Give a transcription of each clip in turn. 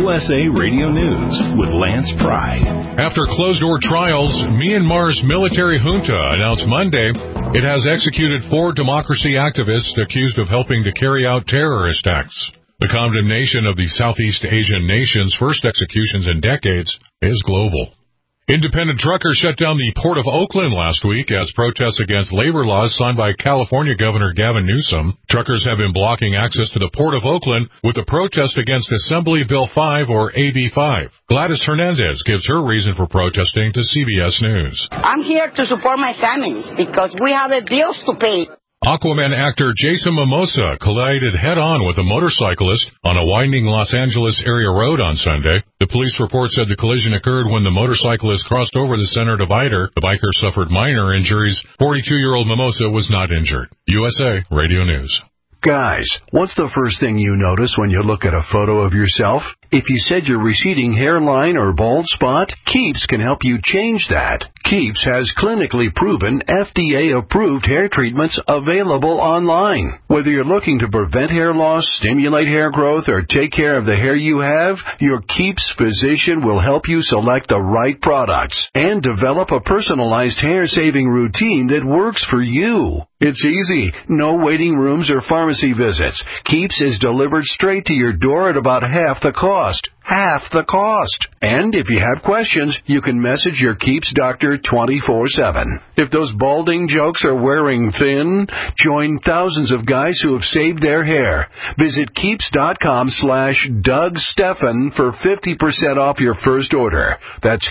USA Radio News with Lance Pry. After closed-door trials, Myanmar's military junta announced Monday it has executed 4 democracy activists accused of helping to carry out terrorist acts. The condemnation of the Southeast Asian nation's first executions in decades is global. Independent truckers shut down the Port of Oakland last week as protests against labor laws signed by California Governor Gavin Newsom. Truckers have been blocking access to the Port of Oakland with a protest against Assembly Bill 5 or AB 5. Gladys Hernandez gives her reason for protesting to CBS News. I'm here to support my family because we have bills to pay. Aquaman actor Jason Momoa collided head-on with a motorcyclist on a winding Los Angeles area road on Sunday. The police report said the collision occurred when the motorcyclist crossed over the center divider. The biker suffered minor injuries. 42-year-old Momoa was not injured. USA Radio News. Guys, what's the first thing you notice when you look at a photo of yourself? If you said your receding hairline or bald spot, Keeps can help you change that. Keeps has clinically proven, FDA-approved hair treatments available online. Whether you're looking to prevent hair loss, stimulate hair growth, or take care of the hair you have, your Keeps physician will help you select the right products and develop a personalized hair-saving routine that works for you. It's easy. No waiting rooms or pharmacy visits. Keeps is delivered straight to your door at about half the cost. Half the cost. And if you have questions, you can message your Keeps doctor 24/7. If those balding jokes are wearing thin, join thousands of guys who have saved their hair. Visit Keeps.com/Doug Stephan for 50% off your first order. That's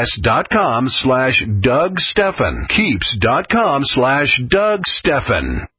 KEEPS.com/Doug Stephan. Keeps.com/Doug Stephan.